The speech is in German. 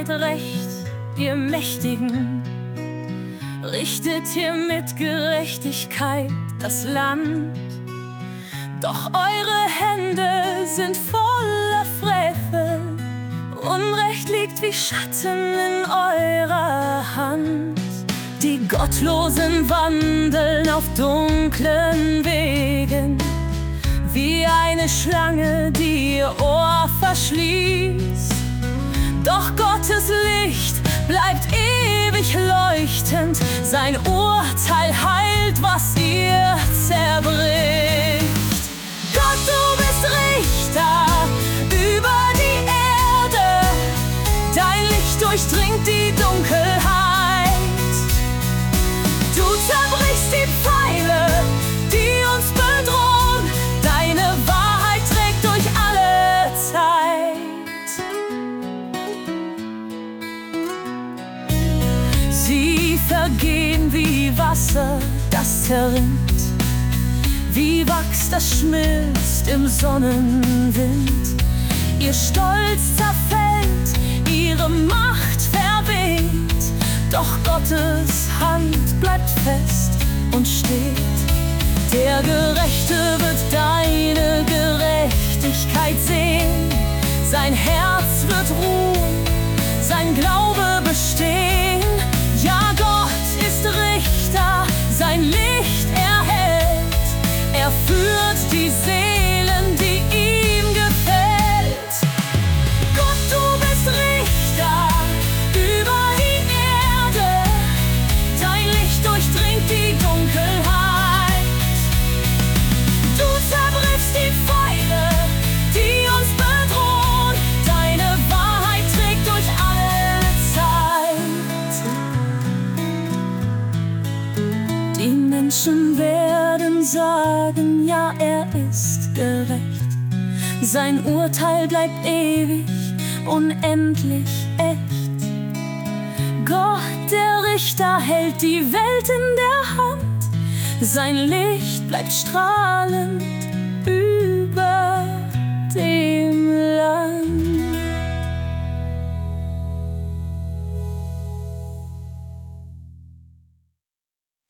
Wahrheit Recht, ihr Mächtigen. Richtet ihr mit Gerechtigkeit das Land. Doch eure Hände sind voller Frevel. Unrecht liegt wie Schatten in eurer Hand. Die Gottlosen wandeln auf dunklen Wegen, wie eine Schlange, die ihr Ohr verschließt. Doch Gottes Licht bleibt ewig leuchtend, sein Urteil heilt, was ihr zerbricht. Gott, du bist Richter über die Erde, dein Licht durchdringt die Dunkelheit. Du zerbrichst die Pfeile, die uns bedrohen, deine Wahrheit trägt durch alle Zeit. Sie vergehen wie Wasser, das zerrinnt, wie Wachs, das schmilzt im Sonnenwind. Ihr Stolz zerfällt, ihre Macht verweht, doch Gottes Hand bleibt fest und steht. Der Gerechte wird deine Gerechtigkeit sehen, sein Herz wird ruhen, sein Glaube bestehen. Ja, Gott ist Richter, sein Licht erhält, er führt die Seelen, die ihm gefällt. Gott, du bist Richter über die Erde, dein Licht durchdringt die Dunkelheit. Du zerbrichst die Pfeile, die uns bedrohen, deine Wahrheit trägt durch alle Zeit. Die Menschen werden sagen, ja, er ist gerecht. Sein Urteil bleibt ewig, unendlich echt. Gott, der Richter, hält die Welt in der Hand. Sein Licht bleibt strahlend